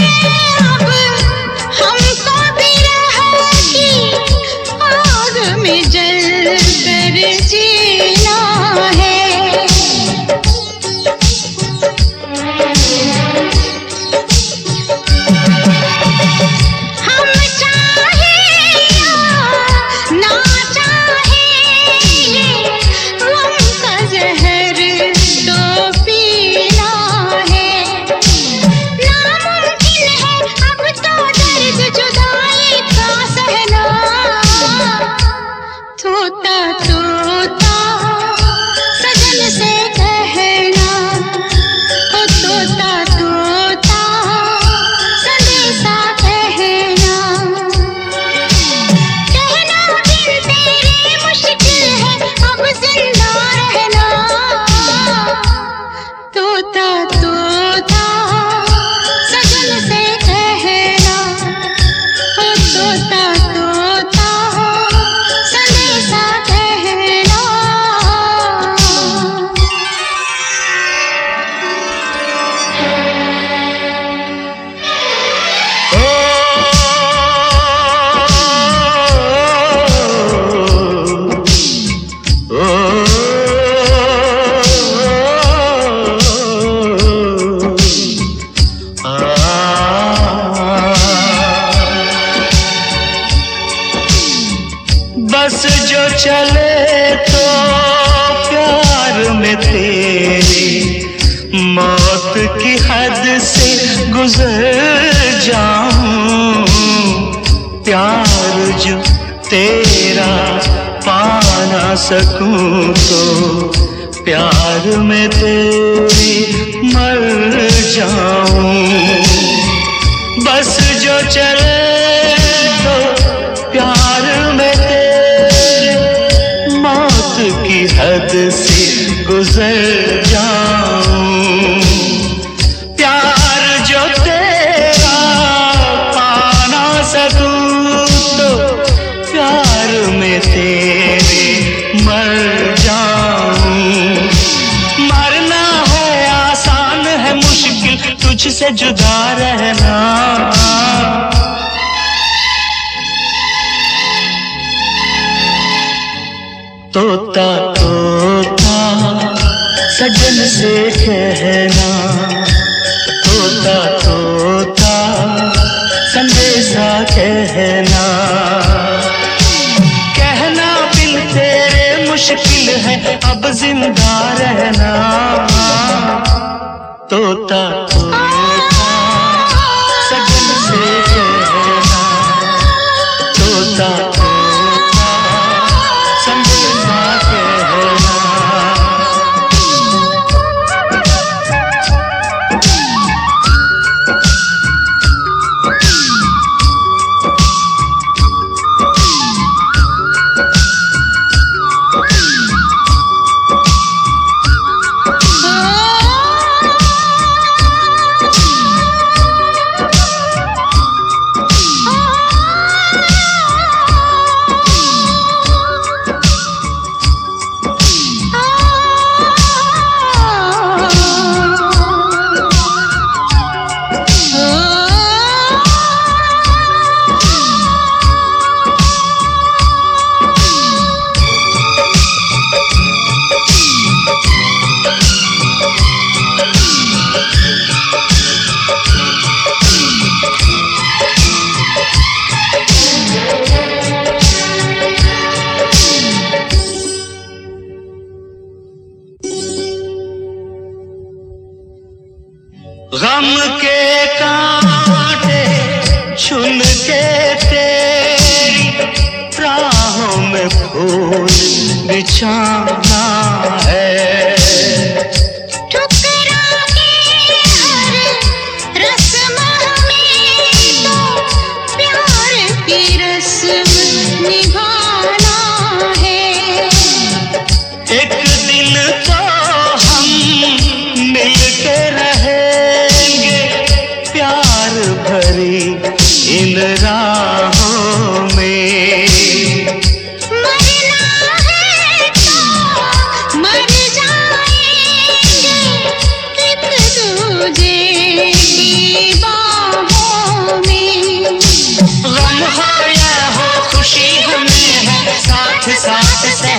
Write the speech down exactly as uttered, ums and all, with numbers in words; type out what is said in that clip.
चले तो प्यार में तेरी मौत की हद से गुजर जाऊं। प्यार जो तेरा पा ना सकूं तो प्यार में तेरी मर जाऊं। बस जो चले तो प्यार में की हद से गुजर जाऊं। प्यार जो तेरा पा ना सकूं तो प्यार में तेरे मर जाऊं। मरना है आसान है मुश्किल तुझसे जुदा रहना। तोता तोता सजन से कहना। तोता तोता संदेशा कहना। कहना बिन तेरे मुश्किल है अब जिंदा रहना। तोता तोता सजन से कहना। तोता गम के कांटे चुन के तेरी राहों में फूल बिछाना है। ठुकरा के हर रस्म में तो प्यार की रस्म निभाना है। एक दिन तो हम मिल के रहे इन राहों में। मरना है तो मर जाएंगे एक दूजे की बाहों से